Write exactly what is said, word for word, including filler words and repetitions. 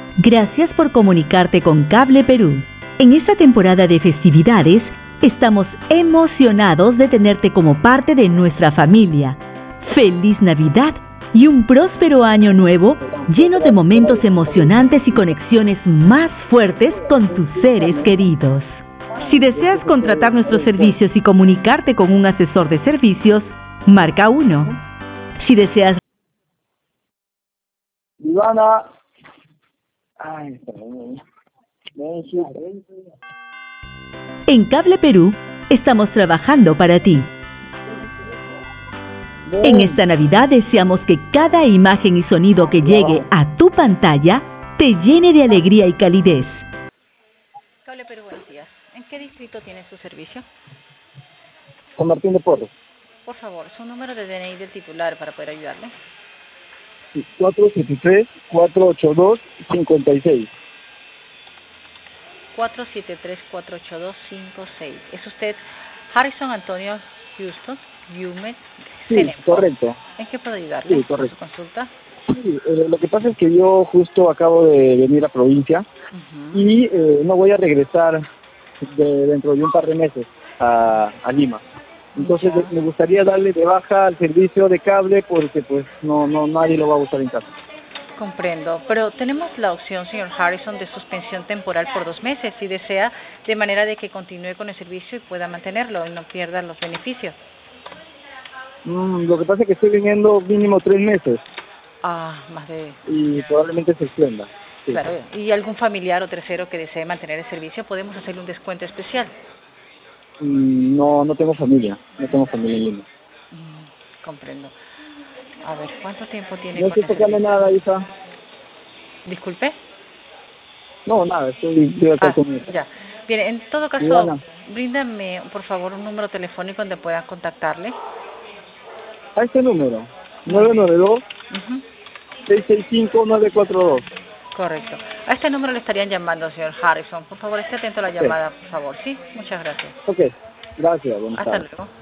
Gracias por comunicarte con Cable Perú. En esta temporada de festividades, estamos emocionados de tenerte como parte de nuestra familia. ¡Feliz Navidad! Y un próspero año nuevo lleno de momentos emocionantes y conexiones más fuertes con tus seres queridos. Si deseas contratar nuestros servicios y comunicarte con un asesor de servicios, marca uno. Si deseas... Ivana. Ay, En Cable Perú, estamos trabajando para ti. En esta Navidad deseamos que cada imagen y sonido que llegue a tu pantalla te llene de alegría y calidez. Cable Perú, buenos días. ¿En qué distrito tiene su servicio? San Martín de Porres. Por favor, su número de D N I del titular para poder ayudarle. cuatro siete tres, cuatro ocho dos, cinco seis. cuatro siete tres, cuatro ocho dos, cinco seis. ¿Es usted Harrison Antonio Houston Yumet? Sí, correcto. ¿En qué puedo ayudarle? Sí, correcto. ¿Su consulta? Sí, eh, lo que pasa es que yo justo acabo de venir a provincia uh-huh. y eh, no voy a regresar de, dentro de un par de meses a, a Lima. Entonces ya. me gustaría darle de baja al servicio de cable porque pues no no nadie lo va a usar en casa. Comprendo, pero tenemos la opción, señor Harrison, de suspensión temporal por dos meses si desea, de manera de que continúe con el servicio y pueda mantenerlo y no pierda los beneficios. Mm, lo que pasa es que estoy viniendo mínimo tres meses. Ah, más de... Y probablemente se extienda. Sí. Claro, ¿y algún familiar o tercero que desee mantener el servicio? ¿Podemos hacerle un descuento especial? Mm, no, no tengo familia, no tengo familia en Lima. Mm, comprendo. A ver, ¿cuánto tiempo tiene? No estoy tocando nada, hija. ¿Disculpe? No, nada, estoy, estoy acá ah, con ella. Ya. Bien, en todo caso, Ivana, bríndame, por favor, un número telefónico donde puedan contactarle. A este número, nueve nueve dos, seis seis cinco, nueve cuatro dos. Correcto. A este número le estarían llamando, señor Harrison. Por favor, esté atento a la llamada, por favor. Sí, muchas gracias. Ok, gracias. Hasta luego.